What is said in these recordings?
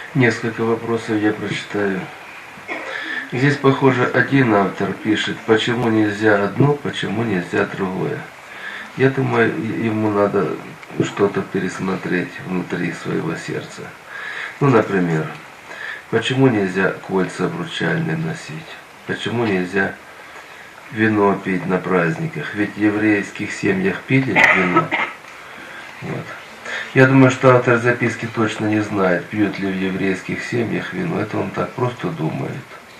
Несколько вопросов я прочитаю. Здесь, похоже, один автор пишет, почему нельзя одно, почему нельзя другое. Я думаю, ему надо что-то пересмотреть внутри своего сердца. Ну, например, почему нельзя кольца обручальные носить? Почему нельзя вино пить на праздниках? Ведь в еврейских семьях пили вино. Вот. Я думаю, что автор записки точно не знает, пьют ли в еврейских семьях вино. Это он так просто думает.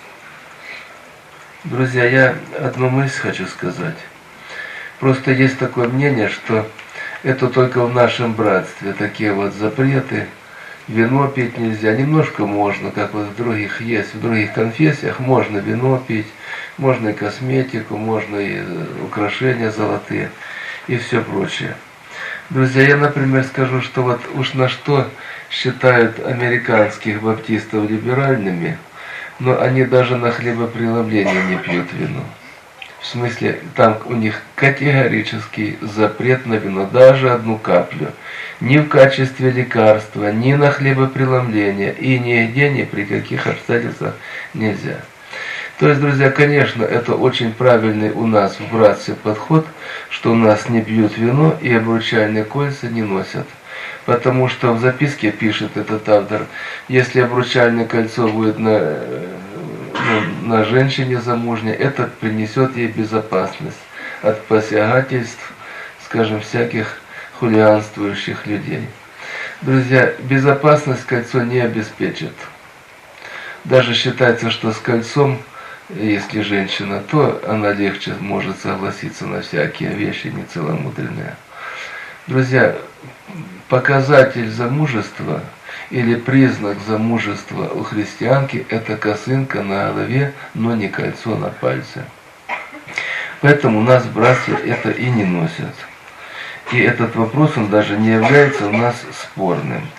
Друзья, я одну мысль хочу сказать. Просто есть такое мнение, что это только в нашем братстве такие вот запреты. Вино пить нельзя, немножко можно, как вот в других есть, в других конфессиях можно вино пить, можно и косметику, можно и украшения золотые и все прочее. Друзья, я, например, скажу, что вот уж на что считают американских баптистов либеральными, но они даже на хлебопреломление не пьют вино. В смысле, там у них категорический запрет на вино, даже одну каплю. Ни в качестве лекарства, ни на хлебопреломление, и нигде, ни при каких обстоятельствах нельзя. То есть, друзья, конечно, это очень правильный у нас в братстве подход, что у нас не пьют вино и обручальные кольца не носят. Потому что в записке пишет этот автор, если обручальное кольцо будет на женщине замужней, это принесет ей безопасность от посягательств, скажем, всяких хулиганствующих людей. Друзья, безопасность кольцо не обеспечит. Даже считается, что с кольцом, если женщина, то она легче может согласиться на всякие вещи нецеломудренные. Друзья, показатель замужества или признак замужества у христианки – это косынка на голове, но не кольцо на пальце. Поэтому у нас братья это и не носят. И этот вопрос, он даже не является у нас спорным.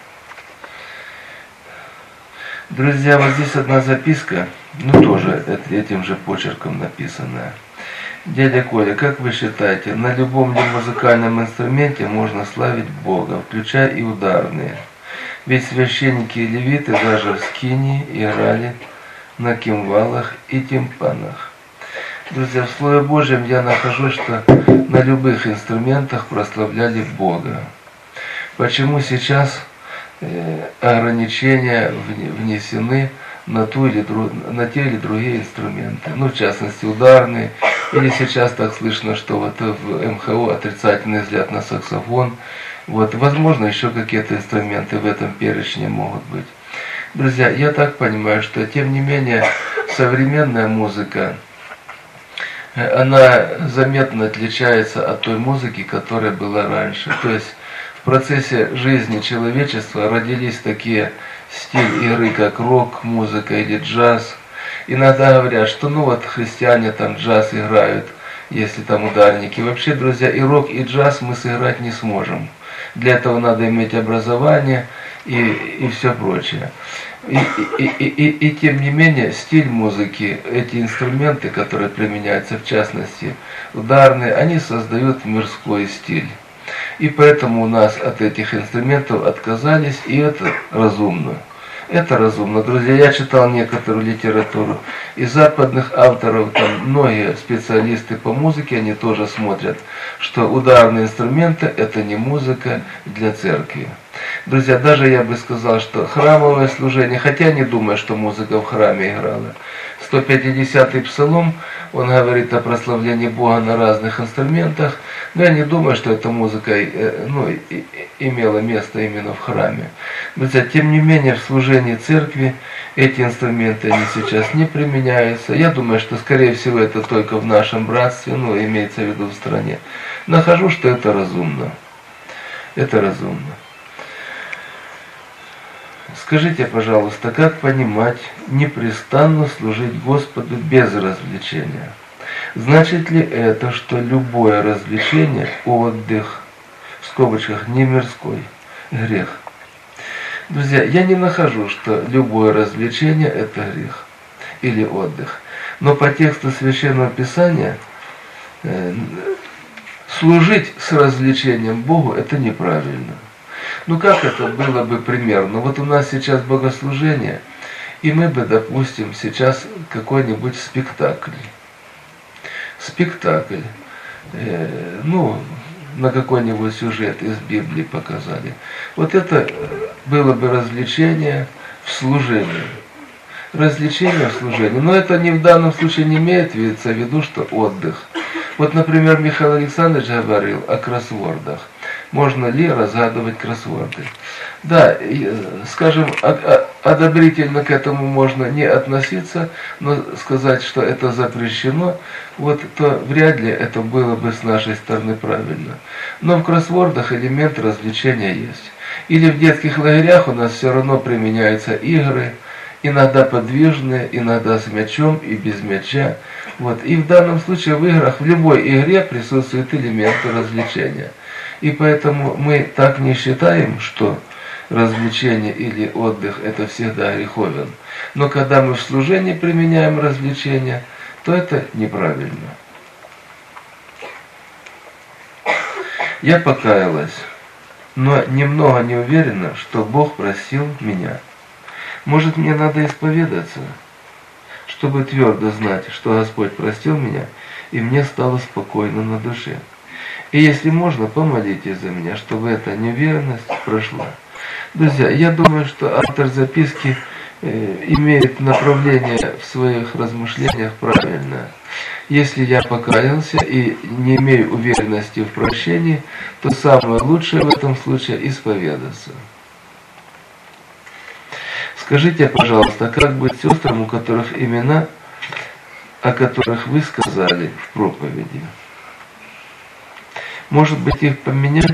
Друзья, вот здесь одна записка, тоже этим же почерком написанная. Дядя Коля, как вы считаете, на любом музыкальном инструменте можно славить Бога, включая и ударные? Ведь священники и левиты даже в скинии играли на кимвалах и тимпанах. Друзья, в Слове Божьем я нахожу, что на любых инструментах прославляли Бога. Почему сейчас ограничения внесены на те или другие инструменты? В частности, ударные. Или сейчас так слышно, что вот в МХО отрицательный взгляд на саксофон. Возможно, еще какие-то инструменты в этом перечне могут быть. Друзья, я так понимаю, что тем не менее современная музыка, она заметно отличается от той музыки, которая была раньше. То есть в процессе жизни человечества родились такие стили игры, как рок-музыка или джаз. Иногда говорят, что христиане там джаз играют, если там ударники. Вообще, друзья, и рок, и джаз мы сыграть не сможем. Для этого надо иметь образование и все прочее. И тем не менее, стиль музыки, эти инструменты, которые применяются, в частности, ударные, они создают мирской стиль. И поэтому у нас от этих инструментов отказались, и это разумно. Это разумно. Друзья, я читал некоторую литературу, и западных авторов, многие специалисты по музыке, они тоже смотрят, что ударные инструменты – это не музыка для церкви. Друзья, даже я бы сказал, что храмовое служение, хотя я не думаю, что музыка в храме играла. 150-й псалом, он говорит о прославлении Бога на разных инструментах, но я не думаю, что эта музыка имела место именно в храме. Друзья, тем не менее, в служении церкви эти инструменты, они сейчас не применяются. Я думаю, что, скорее всего, это только в нашем братстве, имеется в виду в стране. Нахожу, что это разумно. Это разумно. Скажите, пожалуйста, как понимать непрестанно служить Господу без развлечения? Значит ли это, что любое развлечение, отдых, в скобочках, не мирской, грех? Друзья, я не нахожу, что любое развлечение – это грех или отдых. Но по тексту Священного Писания служить с развлечением Богу – это неправильно. Ну как это было бы примерно? Вот у нас сейчас богослужение, и мы бы, допустим, сейчас какой-нибудь спектакль. Спектакль. Ну, на какой-нибудь сюжет из Библии показали. Вот это было бы развлечение в служении. Развлечение в служении. Но это не в данном случае не имеет в виду, что отдых. Вот, например, Михаил Александрович говорил о кроссвордах. Можно ли разгадывать кроссворды? Да, скажем, одобрительно к этому можно не относиться, но сказать, что это запрещено, вот, то вряд ли это было бы с нашей стороны правильно. Но в кроссвордах элемент развлечения есть. Или в детских лагерях у нас все равно применяются игры, иногда подвижные, иногда с мячом и без мяча. Вот. И в данном случае в играх, в любой игре присутствуют элементы развлечения. И поэтому мы так не считаем, что развлечение или отдых это всегда греховен. Но когда мы в служении применяем развлечения, то это неправильно. Я покаялась, но немного не уверена, что Бог простил меня. Может, мне надо исповедаться, чтобы твердо знать, что Господь простил меня, и мне стало спокойно на душе. И если можно, помолитесь за меня, чтобы эта неуверенность прошла. Друзья, я думаю, что автор записки имеет направление в своих размышлениях правильное. Если я покаялся и не имею уверенности в прощении, то самое лучшее в этом случае исповедаться. Скажите, пожалуйста, как быть сестрам, у которых имена, о которых вы сказали в проповеди? Может быть, их поменять?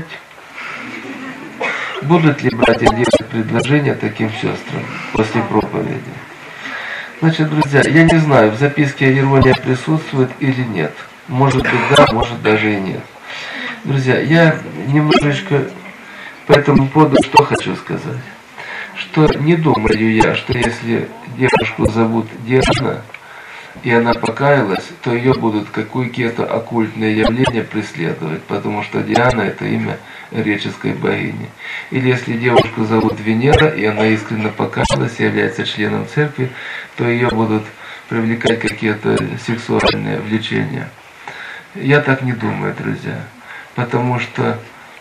Будут ли братья делать предложения таким сестрам после проповеди? Значит, друзья, я не знаю, в записке ирония присутствует или нет. Может быть, да, может даже и нет. Друзья, я немножечко по этому поводу что хочу сказать. Что не думаю я, что если девушку зовут Диана, и она покаялась, то ее будут какие-то оккультные явления преследовать, потому что Диана это имя греческой богини. Или если девушку зовут Венера, и она искренне покаялась и является членом церкви, то ее будут привлекать какие-то сексуальные влечения. Я так не думаю, друзья, потому что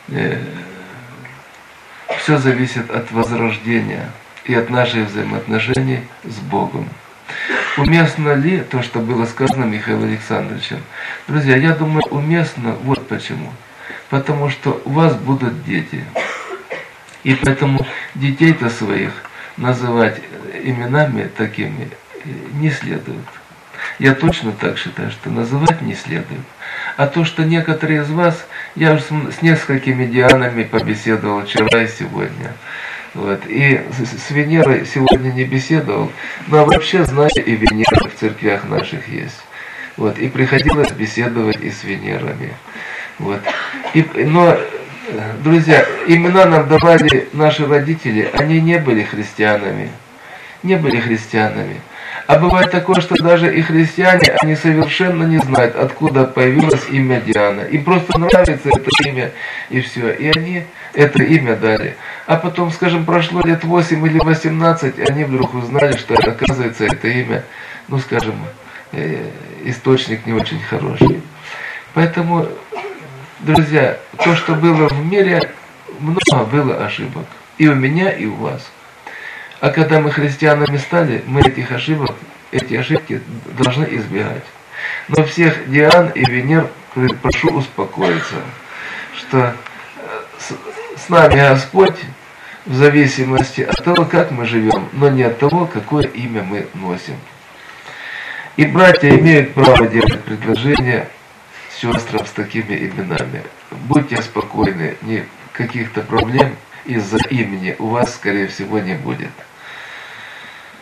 все зависит от возрождения и от наших взаимоотношений с Богом. Уместно ли то, что было сказано Михаилом Александровичем? Друзья, я думаю, уместно вот почему. Потому что у вас будут дети. И поэтому детей-то своих называть именами такими не следует. Я точно так считаю, что называть не следует. А то, что некоторые из вас, я уже с несколькими Дианами побеседовал вчера и сегодня. Вот. И с Венерой сегодня не беседовал, но вообще знаю, и Венера в церквях наших есть. Вот. И приходилось беседовать и с Венерами. Вот. Но, друзья, имена нам давали наши родители, они не были христианами. Не были христианами. А бывает такое, что даже и христиане, они совершенно не знают, откуда появилось имя Диана. Им просто нравится это имя, и все. И они это имя дали. А потом, скажем, прошло лет 8 или 18, и они вдруг узнали, что, оказывается, это имя, ну, скажем, источник не очень хороший. Поэтому, друзья, то, что было в мире, много было ошибок. И у меня, и у вас. А когда мы христианами стали, мы эти ошибки должны избегать. Но всех Диан и Венер прошу успокоиться, что с нами Господь в зависимости от того, как мы живем, но не от того, какое имя мы носим. И братья имеют право делать предложения сестрам с такими именами. Будьте спокойны, каких-то проблем из-за имени у вас, скорее всего, не будет.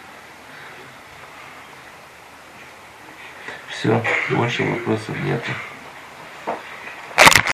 Все, больше вопросов нету.